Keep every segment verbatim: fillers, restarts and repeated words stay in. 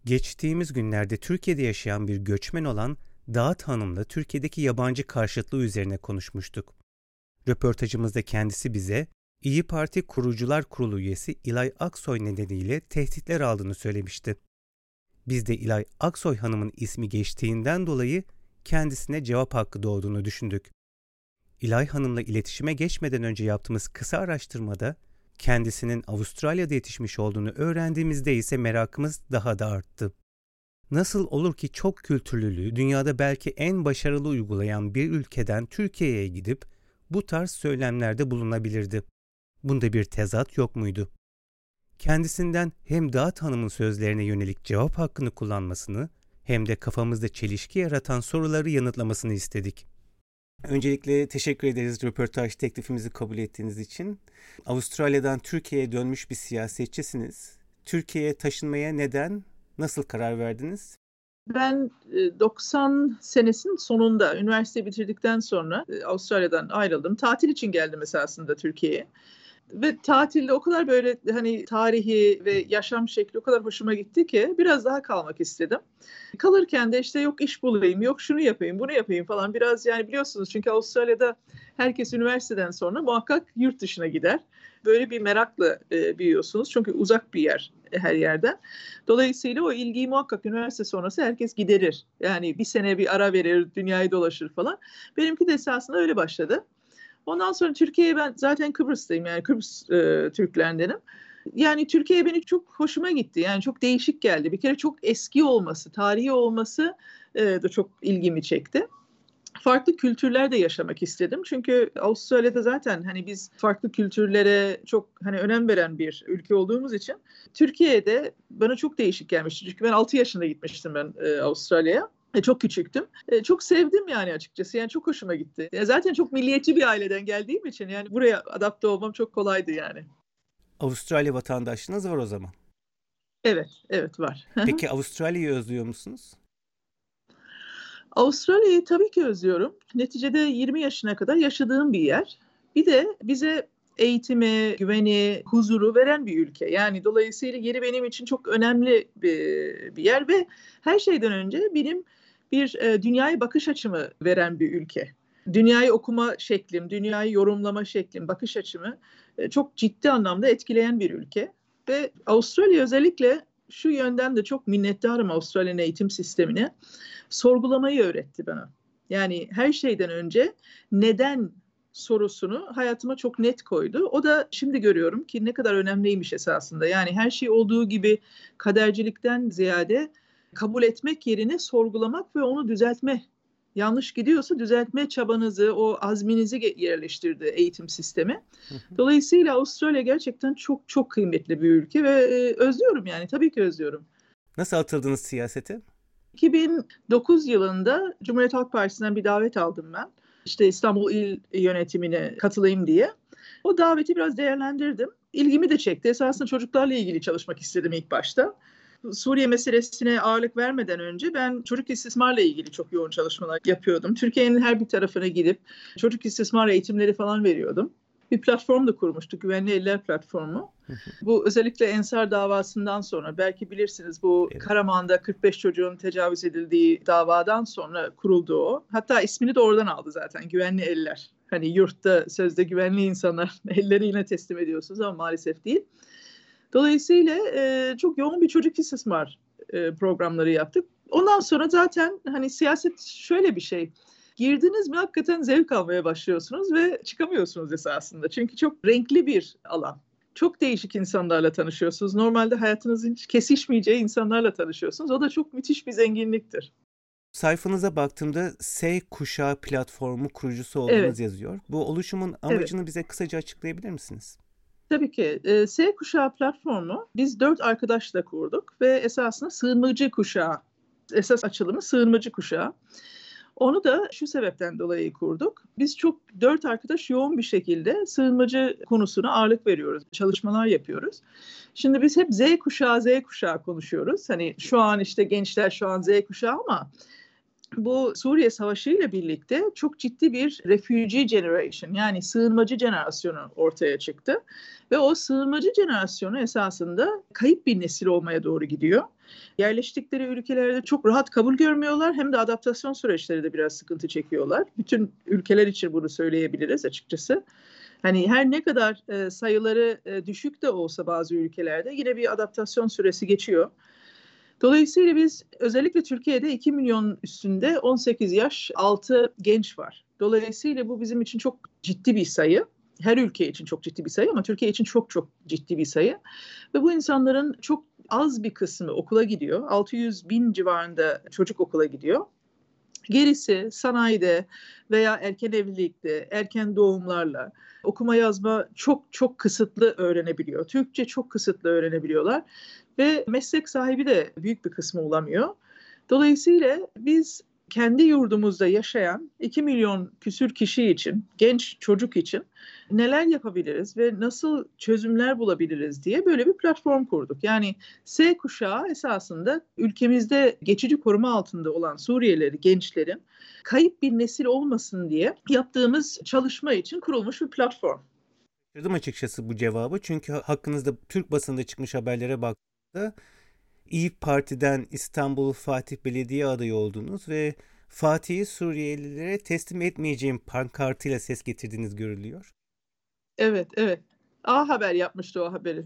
Geçtiğimiz günlerde Türkiye'de yaşayan bir göçmen olan Dağıt Hanım'la Türkiye'deki yabancı karşıtlığı üzerine konuşmuştuk. Röportajımızda kendisi bize İyi Parti Kurucular Kurulu üyesi İlay Aksoy nedeniyle tehditler aldığını söylemişti. Biz de İlay Aksoy Hanım'ın ismi geçtiğinden dolayı kendisine cevap hakkı doğduğunu düşündük. İlay Hanım'la iletişime geçmeden önce yaptığımız kısa araştırmada kendisinin Avustralya'da yetişmiş olduğunu öğrendiğimizde ise merakımız daha da arttı. Nasıl olur ki çok kültürlülüğü dünyada belki en başarılı uygulayan bir ülkeden Türkiye'ye gidip bu tarz söylemlerde bulunabilirdi? Bunda bir tezat yok muydu? Kendisinden hem Dağıt Hanım'ın sözlerine yönelik cevap hakkını kullanmasını hem de kafamızda çelişki yaratan soruları yanıtlamasını istedik. Öncelikle teşekkür ederiz röportaj teklifimizi kabul ettiğiniz için. Avustralya'dan Türkiye'ye dönmüş bir siyasetçisiniz. Türkiye'ye taşınmaya neden, nasıl karar verdiniz? Ben doksan senesinin sonunda üniversiteyi bitirdikten sonra Avustralya'dan ayrıldım. Tatil için geldim esasında Türkiye'ye. Ve tatilde o kadar böyle hani tarihi ve yaşam şekli o kadar hoşuma gitti ki biraz daha kalmak istedim. Kalırken de işte yok iş bulayım, yok şunu yapayım, bunu yapayım falan biraz yani biliyorsunuz çünkü Avustralya'da herkes üniversiteden sonra muhakkak yurt dışına gider. Böyle bir merakla e, büyüyorsunuz çünkü uzak bir yer her yerden. Dolayısıyla o ilgiyi muhakkak üniversite sonrası herkes giderir. Yani bir sene bir ara verir, dünyayı dolaşır falan. Benimki de esasında öyle başladı. Ondan sonra Türkiye'ye ben zaten Kıbrıs'tayım yani Kıbrıs e, Türklerindenim. Yani Türkiye beni çok hoşuma gitti. Yani çok değişik geldi. Bir kere çok eski olması, tarihi olması e, da çok ilgimi çekti. Farklı kültürlerde yaşamak istedim. Çünkü Avustralya'da zaten hani biz farklı kültürlere çok hani önem veren bir ülke olduğumuz için Türkiye'de bana çok değişik gelmişti. Çünkü ben altı yaşında gitmiştim ben e, Avustralya'ya. E, çok küçüktüm. E, çok sevdim yani açıkçası. Yani çok hoşuma gitti. E, zaten çok milliyetçi bir aileden geldiğim için yani buraya adapte olmam çok kolaydı yani. Avustralya vatandaşlığınız var o zaman. Evet, evet var. Peki Avustralya'yı özlüyor musunuz? Avustralya'yı tabii ki özlüyorum. Neticede yirmi yaşına kadar yaşadığım bir yer. Bir de bize eğitimi, güveni, huzuru veren bir ülke. Yani dolayısıyla yeri benim için çok önemli bir, bir yer ve her şeyden önce benim bir e, dünyaya bakış açımı veren bir ülke. Dünyayı okuma şeklim, dünyayı yorumlama şeklim, bakış açımı e, çok ciddi anlamda etkileyen bir ülke. Ve Avustralya özellikle şu yönden de çok minnettarım Avustralya'nın eğitim sistemine. Sorgulamayı öğretti bana. Yani her şeyden önce neden sorusunu hayatıma çok net koydu. O da şimdi görüyorum ki ne kadar önemliymiş esasında. Yani her şey olduğu gibi kadercilikten ziyade kabul etmek yerine sorgulamak ve onu düzeltme. Yanlış gidiyorsa düzeltme çabanızı, o azminizi yerleştirdi eğitim sistemi. Dolayısıyla Avustralya gerçekten çok çok kıymetli bir ülke ve özlüyorum yani tabii ki özlüyorum. Nasıl atıldınız siyasete? iki bin dokuz yılında Cumhuriyet Halk Partisi'nden bir davet aldım ben. İşte İstanbul İl Yönetimine katılayım diye. O daveti biraz değerlendirdim. İlgimi de çekti. Esasında çocuklarla ilgili çalışmak istedim ilk başta. Suriye meselesine ağırlık vermeden önce ben çocuk istismarla ilgili çok yoğun çalışmalar yapıyordum. Türkiye'nin her bir tarafına gidip çocuk istismar eğitimleri falan veriyordum. Bir platform da kurmuştuk, Güvenli Eller Platformu. Bu özellikle Ensar davasından sonra, belki bilirsiniz bu evet. Karaman'da kırk beş çocuğun tecavüz edildiği davadan sonra kuruldu o. Hatta ismini de oradan aldı zaten, Güvenli Eller. Hani yurtta sözde güvenli insanlar elleriyle teslim ediyorsunuz ama maalesef değil. Dolayısıyla e, çok yoğun bir çocuk istismar e, programları yaptık. Ondan sonra zaten hani siyaset şöyle bir şey. Girdiniz mi hakikaten zevk almaya başlıyorsunuz ve çıkamıyorsunuz esasında. Çünkü çok renkli bir alan. Çok değişik insanlarla tanışıyorsunuz. Normalde hayatınızın hiç kesişmeyeceği insanlarla tanışıyorsunuz. O da çok müthiş bir zenginliktir. Sayfanıza baktığımda S kuşağı platformu kurucusu olduğunuz evet. yazıyor. Bu oluşumun amacını evet. bize kısaca açıklayabilir misiniz? Tabii ki. S kuşağı platformu biz dört arkadaşla kurduk ve esasında sığınmacı kuşağı, esas açılımı sığınmacı kuşağı. Onu da şu sebepten dolayı kurduk. Biz çok dört arkadaş yoğun bir şekilde sığınmacı konusuna ağırlık veriyoruz. Çalışmalar yapıyoruz. Şimdi biz hep Z kuşağı, Z kuşağı konuşuyoruz. Hani şu an işte gençler şu an Z kuşağı ama bu Suriye Savaşı ile birlikte çok ciddi bir refugee generation, yani sığınmacı jenerasyonu ortaya çıktı. Ve o sığınmacı jenerasyonu esasında kayıp bir nesil olmaya doğru gidiyor. Yerleştikleri ülkelerde çok rahat kabul görmüyorlar, hem de adaptasyon süreçleri de biraz sıkıntı çekiyorlar. Bütün ülkeler için bunu söyleyebiliriz açıkçası. Hani her ne kadar e, sayıları e, düşük de olsa bazı ülkelerde yine bir adaptasyon süresi geçiyor. Dolayısıyla biz özellikle Türkiye'de iki milyon üstünde on sekiz yaş altı genç var. Dolayısıyla bu bizim için çok ciddi bir sayı. Her ülke için çok ciddi bir sayı ama Türkiye için çok çok ciddi bir sayı. Ve bu insanların çok az bir kısmı okula gidiyor. altı yüz bin civarında çocuk okula gidiyor. Gerisi sanayide veya erken evlilikte, erken doğumlarla okuma yazma çok çok kısıtlı öğrenebiliyor. Türkçe çok kısıtlı öğrenebiliyorlar ve meslek sahibi de büyük bir kısmı olamıyor. Dolayısıyla biz kendi yurdumuzda yaşayan iki milyon küsür kişi için, genç çocuk için neler yapabiliriz ve nasıl çözümler bulabiliriz diye böyle bir platform kurduk. Yani S kuşağı esasında ülkemizde geçici koruma altında olan Suriyelileri, gençlerin kayıp bir nesil olmasın diye yaptığımız çalışma için kurulmuş bir platform. Şaşırdım açıkçası bu cevabı, çünkü hakkınızda Türk basında çıkmış haberlere baktığımda İYİ Parti'den İstanbul Fatih Belediye adayı oldunuz ve Fatih'i Suriyelilere teslim etmeyeceğim pankartıyla ses getirdiğiniz görülüyor. Evet, evet. A Haber yapmıştı o haberi.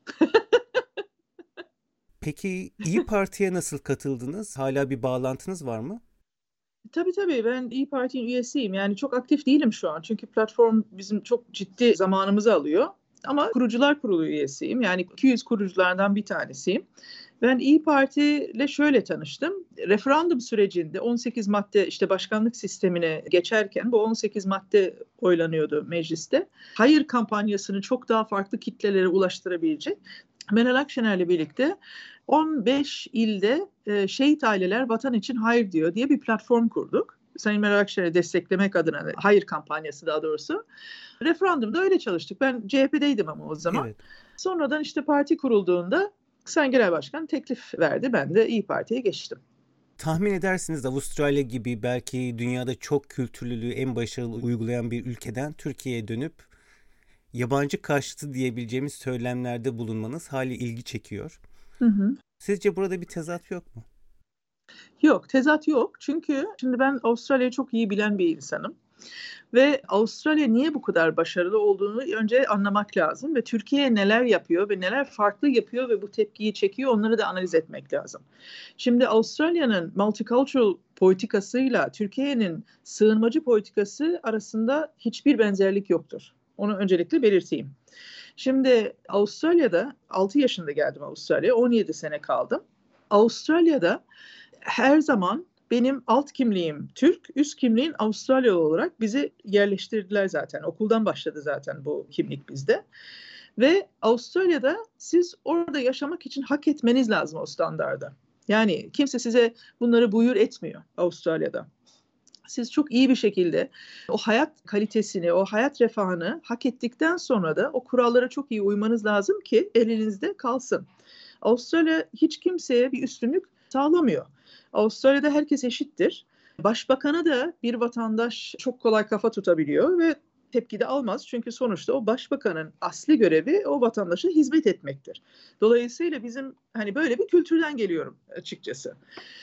Peki İYİ Parti'ye nasıl katıldınız? Hala bir bağlantınız var mı? Tabii tabii, ben İYİ Parti'nin üyesiyim. Yani çok aktif değilim şu an. Çünkü platform bizim çok ciddi zamanımızı alıyor. Ama kurucular kurulu üyesiyim. Yani iki yüz kuruculardan bir tanesiyim. Ben İYİ Parti ile şöyle tanıştım. Referandum sürecinde on sekiz madde, işte başkanlık sistemine geçerken bu on sekiz madde oylanıyordu mecliste. Hayır kampanyasını çok daha farklı kitlelere ulaştırabilecek Meral Akşener'le birlikte on beş ilde e, şehit aileler vatan için hayır diyor diye bir platform kurduk. Sayın Meral Akşener'i desteklemek adına, hayır kampanyası daha doğrusu. Referandumda öyle çalıştık. Ben C H P'deydim ama o zaman. Evet. Sonradan işte parti kurulduğunda Sayın Genel Başkan teklif verdi. Ben de İYİ Parti'ye geçtim. Tahmin edersiniz Avustralya gibi belki dünyada çok kültürlülüğü en başarılı uygulayan bir ülkeden Türkiye'ye dönüp yabancı karşıtı diyebileceğimiz söylemlerde bulunmanız hali ilgi çekiyor. Hı hı. Sizce burada bir tezat yok mu? Yok, tezat yok. Çünkü şimdi ben Avustralya'yı çok iyi bilen bir insanım. Ve Avustralya niye bu kadar başarılı olduğunu önce anlamak lazım ve Türkiye neler yapıyor ve neler farklı yapıyor ve bu tepkiyi çekiyor, onları da analiz etmek lazım. Şimdi Avustralya'nın multicultural politikasıyla Türkiye'nin sığınmacı politikası arasında hiçbir benzerlik yoktur. Onu öncelikle belirteyim. Şimdi Avustralya'da altı yaşında geldim Avustralya'ya, on yedi sene kaldım. Avustralya'da her zaman benim alt kimliğim Türk, üst kimliğim Avustralyalı olarak bizi yerleştirdiler zaten. Okuldan başladı zaten bu kimlik bizde. Ve Avustralya'da siz orada yaşamak için hak etmeniz lazım o standarda. Yani kimse size bunları buyur etmiyor Avustralya'da. Siz çok iyi bir şekilde o hayat kalitesini, o hayat refahını hak ettikten sonra da o kurallara çok iyi uymanız lazım ki elinizde kalsın. Avustralya hiç kimseye bir üstünlük sağlamıyor. Avustralya'da herkes eşittir. Başbakanı da bir vatandaş çok kolay kafa tutabiliyor ve tepki de almaz. Çünkü sonuçta o başbakanın asli görevi o vatandaşa hizmet etmektir. Dolayısıyla bizim hani böyle bir kültürden geliyorum açıkçası.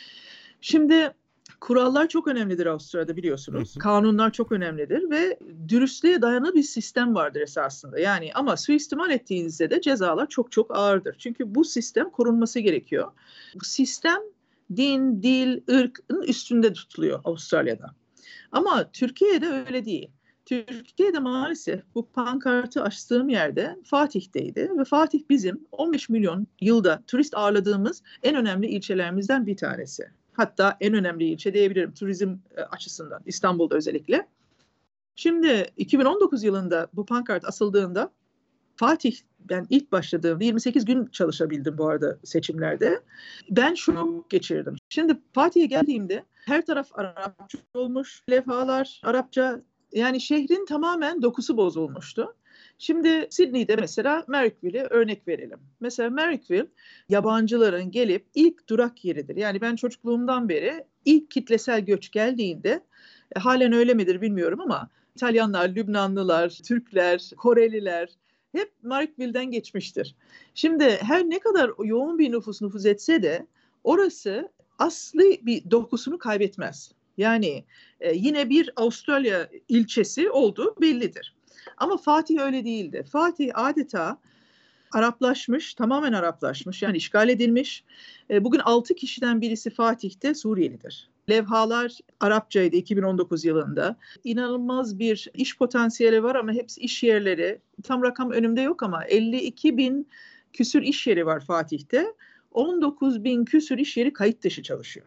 Şimdi kurallar çok önemlidir Avustralya'da, biliyorsunuz. Kanunlar çok önemlidir ve dürüstlüğe dayalı bir sistem vardır esasında. Yani ama suistimal ettiğinizde de cezalar çok çok ağırdır. Çünkü bu sistem korunması gerekiyor. Bu sistem din, dil, ırkın üstünde tutuluyor Avustralya'da. Ama Türkiye'de öyle değil. Türkiye'de maalesef bu pankartı açtığım yerde Fatih'teydi ve Fatih bizim on beş milyon yılda turist ağırladığımız en önemli ilçelerimizden bir tanesi. Hatta en önemli ilçe diyebilirim turizm açısından, İstanbul'da özellikle. Şimdi iki bin on dokuz yılında bu pankart asıldığında Fatih, ben ilk başladığımda yirmi sekiz gün çalışabildim bu arada seçimlerde. Ben şunu geçirdim. Şimdi Fatih'e geldiğimde her taraf Arapça olmuş, levhalar Arapça, yani şehrin tamamen dokusu bozulmuştu. Şimdi Sydney'de mesela Marrickville'e örnek verelim. Mesela Marrickville yabancıların gelip ilk durak yeridir. Yani ben çocukluğumdan beri ilk kitlesel göç geldiğinde, e, halen öyle midir bilmiyorum ama İtalyanlar, Lübnanlılar, Türkler, Koreliler hep Marrickville'den geçmiştir. Şimdi her ne kadar yoğun bir nüfus nüfuz etse de orası asli bir dokusunu kaybetmez. Yani e, yine bir Avustralya ilçesi olduğu bellidir. Ama Fatih öyle değildi. Fatih adeta Araplaşmış, tamamen Araplaşmış, yani işgal edilmiş. E, bugün altı kişiden birisi Fatih'te Suriyelidir. Levhalar Arapçaydı iki bin on dokuz yılında. İnanılmaz bir iş potansiyeli var ama hepsi iş yerleri. Tam rakam önümde yok ama elli iki bin küsür iş yeri var Fatih'te. on dokuz bin küsür iş yeri kayıt dışı çalışıyor.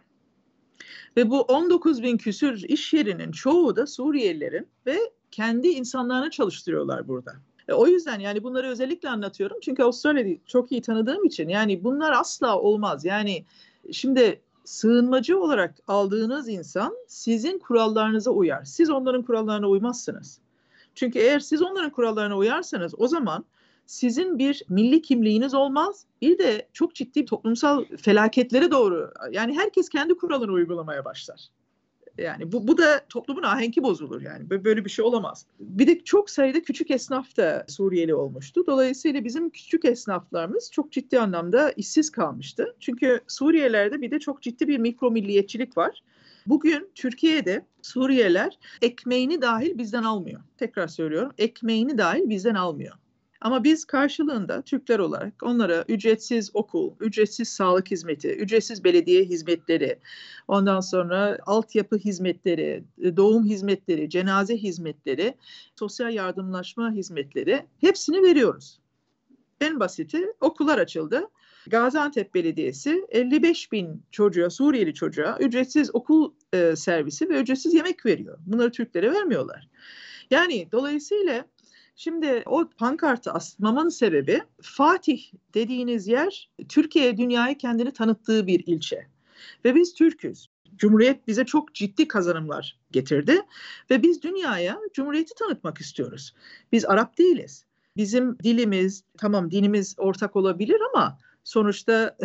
Ve bu on dokuz bin küsür iş yerinin çoğu da Suriyelilerin ve kendi insanlarını çalıştırıyorlar burada. E, o yüzden yani bunları özellikle anlatıyorum. Çünkü Avustralya'yı çok iyi tanıdığım için yani bunlar asla olmaz. Yani şimdi sığınmacı olarak aldığınız insan sizin kurallarınıza uyar. Siz onların kurallarına uymazsınız. Çünkü eğer siz onların kurallarına uyarsanız o zaman sizin bir milli kimliğiniz olmaz. Bir de çok ciddi toplumsal felaketlere doğru, yani herkes kendi kuralını uygulamaya başlar. Yani bu, bu da toplumun ahenki bozulur yani. Böyle bir şey olamaz. Bir de çok sayıda küçük esnaf da Suriyeli olmuştu. Dolayısıyla bizim küçük esnaflarımız çok ciddi anlamda işsiz kalmıştı. Çünkü Suriyelilerde bir de çok ciddi bir mikro milliyetçilik var. Bugün Türkiye'de Suriyeliler ekmeğini dahil bizden almıyor. Tekrar söylüyorum, ekmeğini dahil bizden almıyor. Ama biz karşılığında Türkler olarak onlara ücretsiz okul, ücretsiz sağlık hizmeti, ücretsiz belediye hizmetleri, ondan sonra altyapı hizmetleri, doğum hizmetleri, cenaze hizmetleri, sosyal yardımlaşma hizmetleri hepsini veriyoruz. En basiti okullar açıldı. Gaziantep Belediyesi elli beş bin çocuğa, Suriyeli çocuğa ücretsiz okul e, servisi ve ücretsiz yemek veriyor. Bunları Türklere vermiyorlar. Yani dolayısıyla şimdi o pankartı asmamın sebebi Fatih dediğiniz yer Türkiye dünyaya kendini tanıttığı bir ilçe. Ve biz Türk'üz. Cumhuriyet bize çok ciddi kazanımlar getirdi ve biz dünyaya Cumhuriyeti tanıtmak istiyoruz. Biz Arap değiliz. Bizim dilimiz, tamam dinimiz ortak olabilir ama sonuçta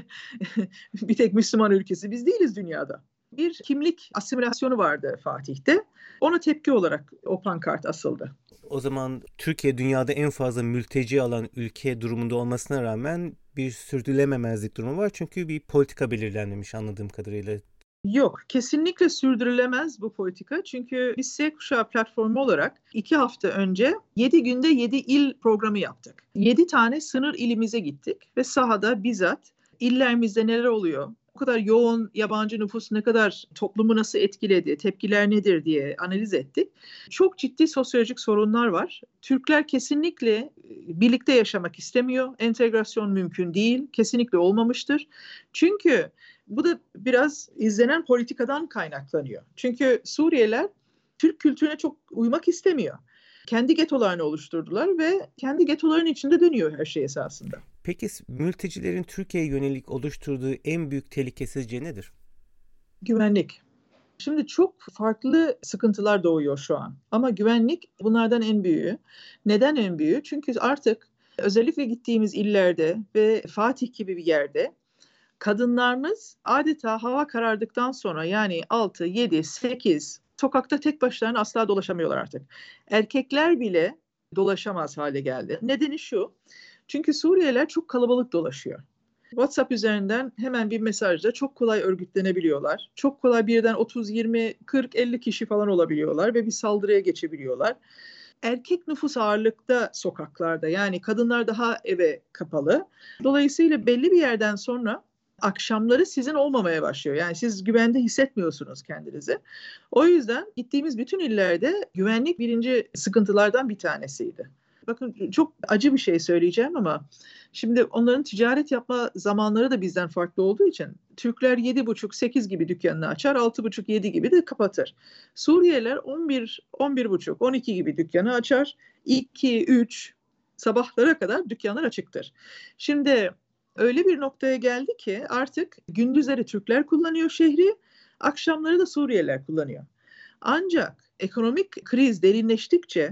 bir tek Müslüman ülkesi biz değiliz dünyada. Bir kimlik asimilasyonu vardı Fatih'te. Ona tepki olarak o pankart asıldı. O zaman Türkiye dünyada en fazla mülteci alan ülke durumunda olmasına rağmen bir sürdürülememezlik durumu var. Çünkü bir politika belirlenmemiş anladığım kadarıyla. Yok, kesinlikle sürdürülemez bu politika. Çünkü biz Z Kuşağı platformu olarak iki hafta önce yedi günde yedi il programı yaptık. yedi tane sınır ilimize gittik ve sahada bizzat illerimizde neler oluyor, bu kadar yoğun yabancı nüfus ne kadar toplumu nasıl etkiledi, tepkiler nedir diye analiz ettik. Çok ciddi sosyolojik sorunlar var. Türkler kesinlikle birlikte yaşamak istemiyor. Entegrasyon mümkün değil, kesinlikle olmamıştır. Çünkü bu da biraz izlenen politikadan kaynaklanıyor. Çünkü Suriyeliler Türk kültürüne çok uymak istemiyor. Kendi getolarını oluşturdular ve kendi getoların içinde dönüyor her şey esasında. Peki mültecilerin Türkiye'ye yönelik oluşturduğu en büyük tehlike sizce nedir? Güvenlik. Şimdi çok farklı sıkıntılar doğuyor şu an. Ama güvenlik bunlardan en büyüğü. Neden en büyüğü? Çünkü artık özellikle gittiğimiz illerde ve Fatih gibi bir yerde kadınlarımız adeta hava karardıktan sonra yani altı, yedi, sekiz sokakta tek başlarına asla dolaşamıyorlar artık. Erkekler bile dolaşamaz hale geldi. Nedeni şu, çünkü Suriyeliler çok kalabalık dolaşıyor. WhatsApp üzerinden hemen bir mesajla çok kolay örgütlenebiliyorlar. Çok kolay birden otuz, yirmi, kırk, elli kişi falan olabiliyorlar ve bir saldırıya geçebiliyorlar. Erkek nüfus ağırlıkta sokaklarda, yani kadınlar daha eve kapalı. Dolayısıyla belli bir yerden sonra akşamları sizin olmamaya başlıyor. Yani siz güvende hissetmiyorsunuz kendinizi. O yüzden gittiğimiz bütün illerde güvenlik birinci sıkıntılardan bir tanesiydi. Bakın çok acı bir şey söyleyeceğim ama şimdi onların ticaret yapma zamanları da bizden farklı olduğu için Türkler yedi buçuk sekiz gibi dükkanını açar, altı buçuk yedi gibi de kapatır. Suriyeliler on bir on bir buçuk on iki gibi dükkanı açar, iki üç sabahlara kadar dükkanlar açıktır. Şimdi öyle bir noktaya geldi ki artık gündüzleri Türkler kullanıyor şehri, akşamları da Suriyeliler kullanıyor. Ancak ekonomik kriz derinleştikçe,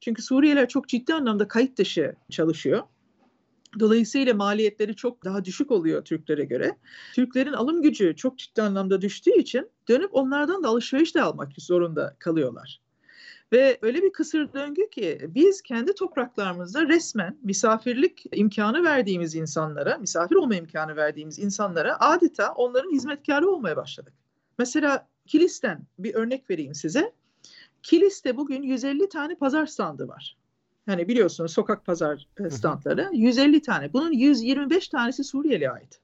Çünkü Suriyeliler çok ciddi anlamda kayıt dışı çalışıyor. Dolayısıyla maliyetleri çok daha düşük oluyor Türklere göre. Türklerin alım gücü çok ciddi anlamda düştüğü için dönüp onlardan da alışveriş de almak zorunda kalıyorlar. Ve öyle bir kısır döngü ki biz kendi topraklarımızda resmen misafirlik imkanı verdiğimiz insanlara, misafir olma imkanı verdiğimiz insanlara adeta onların hizmetkarı olmaya başladık. Mesela Kilis'ten bir örnek vereyim size. Kilis'te bugün yüz elli tane pazar standı var. Hani biliyorsunuz sokak pazar standları yüz elli tane. Bunun yüz yirmi beş tanesi Suriyeli'ye ait.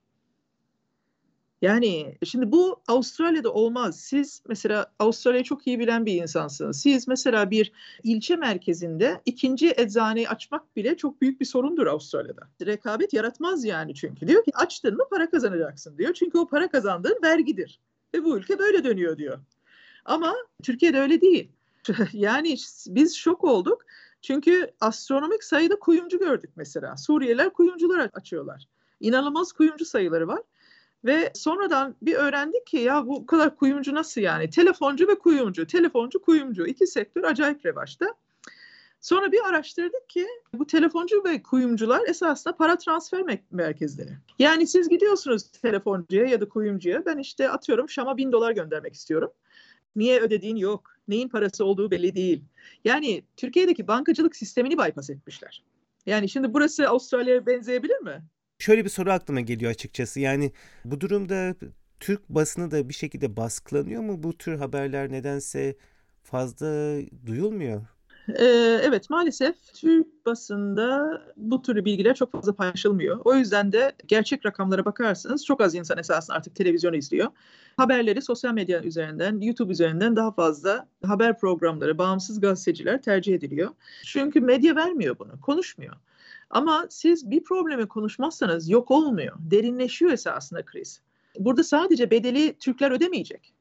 Yani şimdi bu Avustralya'da olmaz. Siz mesela Avustralya'yı çok iyi bilen bir insansınız. Siz mesela bir ilçe merkezinde ikinci eczaneyi açmak bile çok büyük bir sorundur Avustralya'da. Rekabet yaratmaz yani çünkü. Diyor ki açtın mı para kazanacaksın diyor. Çünkü o para kazandığın vergidir. Ve bu ülke böyle dönüyor diyor. Ama Türkiye'de öyle değil. Yani biz şok olduk. Çünkü astronomik sayıda kuyumcu gördük mesela. Suriyeliler kuyumcular açıyorlar. İnanılmaz kuyumcu sayıları var. Ve sonradan bir öğrendik ki ya bu kadar kuyumcu nasıl yani? Telefoncu ve kuyumcu, telefoncu, kuyumcu. İki sektör acayip revaçta. Sonra bir araştırdık ki bu telefoncu ve kuyumcular esasında para transfer merkezleri. Yani siz gidiyorsunuz telefoncuya ya da kuyumcuya. Ben işte atıyorum Şam'a bin dolar göndermek istiyorum. Niye ödediğin yok. Neyin parası olduğu belli değil. Yani Türkiye'deki bankacılık sistemini bypass etmişler. Yani şimdi burası Avustralya'ya benzeyebilir mi? Şöyle bir soru aklıma geliyor açıkçası. Yani bu durumda Türk basını da bir şekilde baskılanıyor mu? Bu tür haberler nedense fazla duyulmuyor. Ee, evet maalesef Türk basında bu tür bilgiler çok fazla paylaşılmıyor. O yüzden de gerçek rakamlara bakarsanız çok az insan esasında artık televizyon izliyor. Haberleri sosyal medya üzerinden, YouTube üzerinden daha fazla haber programları, bağımsız gazeteciler tercih ediliyor. Çünkü medya vermiyor bunu, konuşmuyor. Ama siz bir problemi konuşmazsanız yok olmuyor, derinleşiyor esasında kriz. Burada sadece bedeli Türkler ödemeyecek.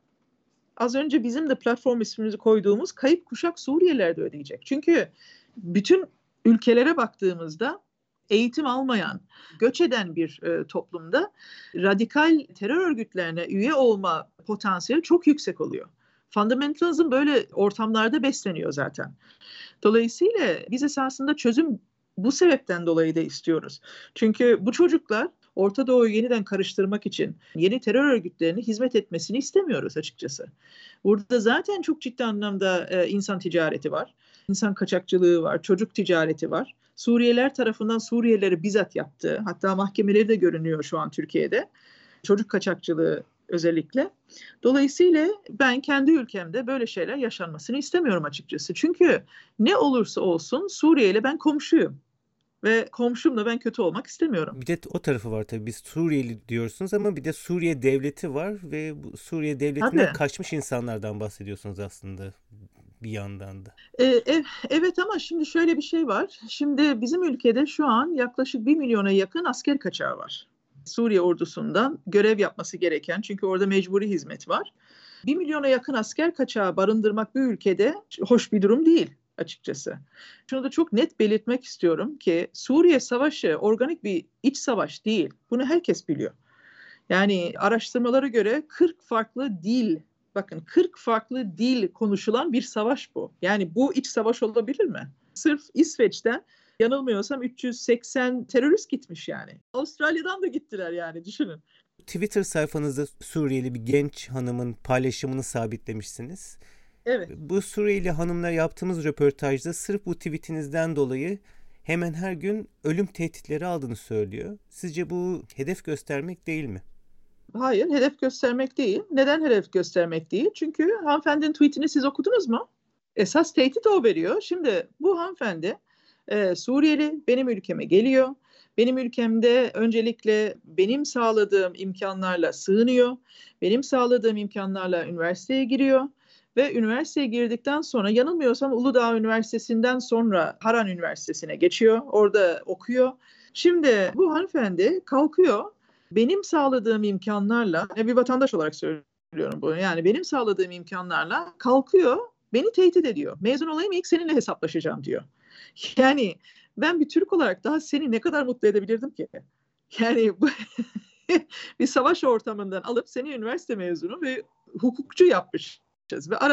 Az önce bizim de platform ismimizi koyduğumuz kayıp kuşak Suriyeliler de ödeyecek. Çünkü bütün ülkelere baktığımızda eğitim almayan, göç eden bir e, toplumda radikal terör örgütlerine üye olma potansiyeli çok yüksek oluyor. Fundamentalizm böyle ortamlarda besleniyor zaten. Dolayısıyla biz esasında çözüm bu sebepten dolayı da istiyoruz. Çünkü bu çocuklar Orta Doğu'yu yeniden karıştırmak için yeni terör örgütlerine hizmet etmesini istemiyoruz açıkçası. Burada zaten çok ciddi anlamda e, insan ticareti var. İnsan kaçakçılığı var, çocuk ticareti var. Suriyeliler tarafından Suriyelileri bizzat yaptığı, hatta mahkemeleri de görünüyor şu an Türkiye'de. Çocuk kaçakçılığı özellikle. Dolayısıyla ben kendi ülkemde böyle şeyler yaşanmasını istemiyorum açıkçası. Çünkü ne olursa olsun Suriye ile ben komşuyum. Ve komşumla ben kötü olmak istemiyorum. Bir de o tarafı var tabii. Biz Suriyeli diyorsunuz ama bir de Suriye devleti var ve bu Suriye devletinden Tabii. kaçmış insanlardan bahsediyorsunuz aslında bir yandan da. Ee, evet ama şimdi şöyle bir şey var. Şimdi bizim ülkede şu an yaklaşık bir milyona yakın asker kaçağı var. Suriye ordusundan görev yapması gereken, çünkü orada mecburi hizmet var. Bir milyona yakın asker kaçağı barındırmak bir ülkede hoş bir durum değil açıkçası. Şunu da çok net belirtmek istiyorum ki Suriye Savaşı organik bir iç savaş değil. Bunu herkes biliyor. Yani araştırmalara göre kırk farklı dil, bakın kırk farklı dil konuşulan bir savaş bu. Yani bu iç savaş olabilir mi? Sırf İsveç'ten yanılmıyorsam üç yüz seksen terörist gitmiş yani. Avustralya'dan da gittiler yani düşünün. Twitter sayfanızda Suriyeli bir genç hanımın paylaşımını sabitlemişsiniz. Evet. Bu Suriyeli hanımla yaptığımız röportajda sırf bu tweetinizden dolayı hemen her gün ölüm tehditleri aldığını söylüyor. Sizce bu hedef göstermek değil mi? Hayır, hedef göstermek değil. Neden hedef göstermek değil? Çünkü hanımefendinin tweetini siz okudunuz mu? Esas tehdit o veriyor. Şimdi bu hanımefendi e, Suriyeli benim ülkeme geliyor. Benim ülkemde öncelikle benim sağladığım imkanlarla sığınıyor. Benim sağladığım imkanlarla üniversiteye giriyor. Ve üniversiteye girdikten sonra yanılmıyorsam Uludağ Üniversitesi'nden sonra Haran Üniversitesi'ne geçiyor. Orada okuyor. Şimdi bu hanımefendi kalkıyor. Benim sağladığım imkanlarla, bir vatandaş olarak söylüyorum bunu. Yani benim sağladığım imkanlarla kalkıyor, beni tehdit ediyor. Mezun olayım ilk seninle hesaplaşacağım diyor. Yani ben bir Türk olarak daha seni ne kadar mutlu edebilirdim ki? Yani bir savaş ortamından alıp seni üniversite mezunu ve hukukçu yapmışız. Ve arada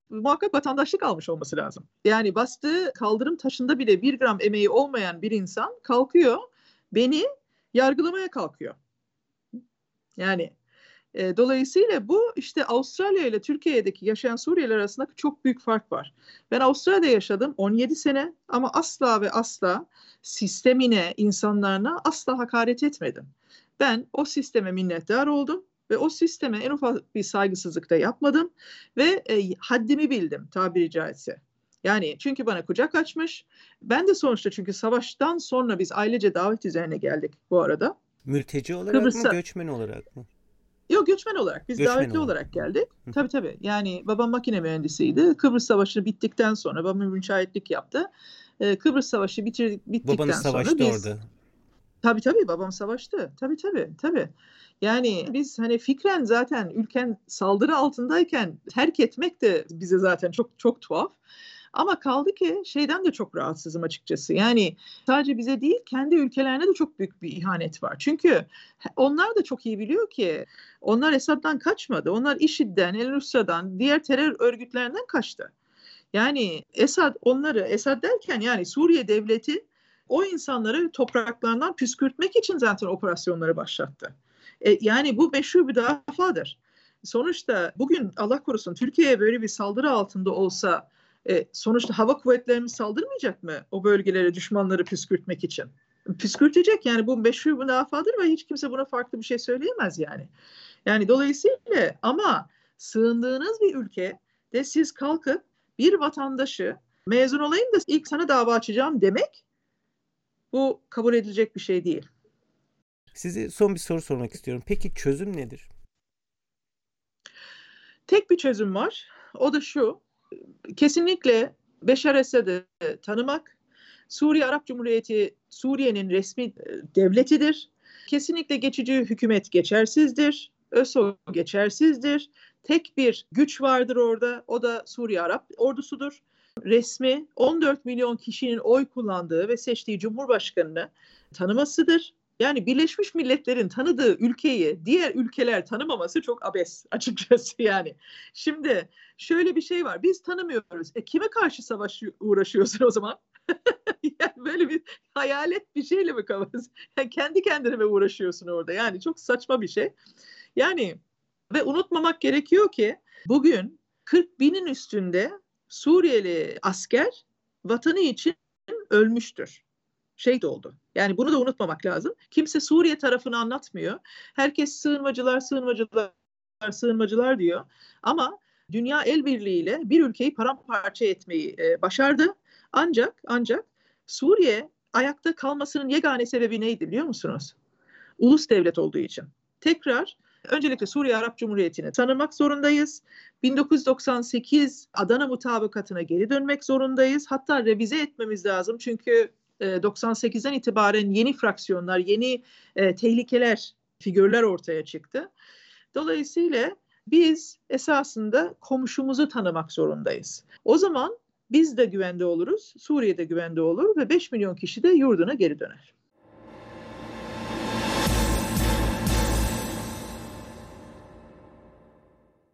muhakkak vatandaşlık almış olması lazım. Yani bastığı kaldırım taşında bile bir gram emeği olmayan bir insan kalkıyor, beni yargılamaya kalkıyor. Yani e, dolayısıyla bu işte Avustralya ile Türkiye'deki yaşayan Suriyeliler arasında çok büyük fark var. Ben Avustralya'da yaşadım on yedi sene ama asla ve asla sistemine, insanlarına asla hakaret etmedim. Ben o sisteme minnettar oldum ve o sisteme en ufak bir saygısızlık da yapmadım ve e, haddimi bildim tabiri caizse. Yani çünkü bana kucak açmış. Ben de sonuçta çünkü savaştan sonra biz ailece davet üzerine geldik bu arada. Mülteci olarak Kıbrıs'a... mı, göçmen olarak mı? Yok, göçmen olarak. Biz göçmen davetli olarak, olarak geldik. Hı. Tabii tabii. Yani babam makine mühendisiydi. Kıbrıs Savaşı bittikten sonra babam münşaitlik yaptı. Ee, Kıbrıs Savaşı bitir, bittikten Babanız sonra savaştı biz... orada. Tabii tabii babam savaştı. Tabii tabii tabii. Yani biz hani fikren zaten ülken saldırı altındayken terk etmek de bize zaten çok çok tuhaf. Ama kaldı ki şeyden de çok rahatsızım açıkçası. Yani sadece bize değil kendi ülkelerine de çok büyük bir ihanet var. Çünkü onlar da çok iyi biliyor ki onlar Esad'dan kaçmadı. Onlar IŞİD'den, El-Nusra'dan, diğer terör örgütlerinden kaçtı. Yani Esad onları, Esad derken yani Suriye devleti o insanları topraklarından püskürtmek için zaten operasyonları başlattı. E, yani bu meşru müdafadır. Sonuçta bugün Allah korusun Türkiye'ye böyle bir saldırı altında olsa e, sonuçta hava kuvvetlerimiz saldırmayacak mı o bölgelere düşmanları püskürtmek için? Püskürtecek yani bu meşru müdafadır ve hiç kimse buna farklı bir şey söyleyemez yani. Yani dolayısıyla ama sığındığınız bir ülkede siz kalkıp bir vatandaşı mezun olayım da ilk sana dava açacağım demek bu kabul edilecek bir şey değil. Size son bir soru sormak istiyorum. Peki çözüm nedir? Tek bir çözüm var. O da şu. Kesinlikle Beşar Esad'ı tanımak. Suriye Arap Cumhuriyeti Suriye'nin resmi devletidir. Kesinlikle geçici hükümet geçersizdir. ÖSO geçersizdir. Tek bir güç vardır orada. O da Suriye Arap ordusudur. Resmi on dört milyon kişinin oy kullandığı ve seçtiği Cumhurbaşkanını tanımasıdır. Yani Birleşmiş Milletler'in tanıdığı ülkeyi diğer ülkeler tanımaması çok abes açıkçası yani. Şimdi şöyle bir şey var. Biz tanımıyoruz. E kime karşı savaş uğraşıyorsun o zaman? Yani böyle bir hayalet bir şeyle mi kafası? Yani kendi kendine mi uğraşıyorsun orada? Yani çok saçma bir şey. Yani ve unutmamak gerekiyor ki bugün kırk binin üstünde Suriyeli asker vatanı için ölmüştür. Şehit oldu. Yani bunu da unutmamak lazım. Kimse Suriye tarafını anlatmıyor. Herkes sığınmacılar, sığınmacılar, sığınmacılar diyor. Ama dünya el birliğiyle bir ülkeyi paramparça etmeyi e, başardı. Ancak ancak Suriye ayakta kalmasının yegane sebebi neydi biliyor musunuz? Ulus devlet olduğu için. Tekrar öncelikle Suriye Arap Cumhuriyeti'ni tanımak zorundayız. bin dokuz yüz doksan sekiz Adana Mutabakatı'na geri dönmek zorundayız. Hatta revize etmemiz lazım. Çünkü doksan sekizden itibaren yeni fraksiyonlar, yeni e, tehlikeler, figürler ortaya çıktı. Dolayısıyla biz esasında komşumuzu tanımak zorundayız. O zaman biz de güvende oluruz, Suriye'de güvende olur ve beş milyon kişi de yurduna geri döner.